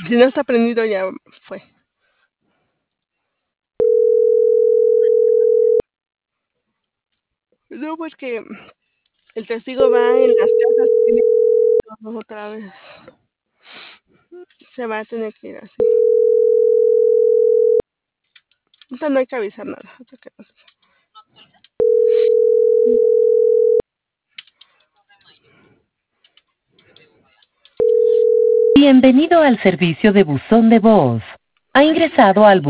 Si no está prendido ya fue. No, porque el testigo va en las casas y tiene que ir todo otra vez. Se va a tener que ir así. Ahorita no hay que avisar nada. Hasta que no se- Bienvenido al servicio de buzón de voz. Ha ingresado al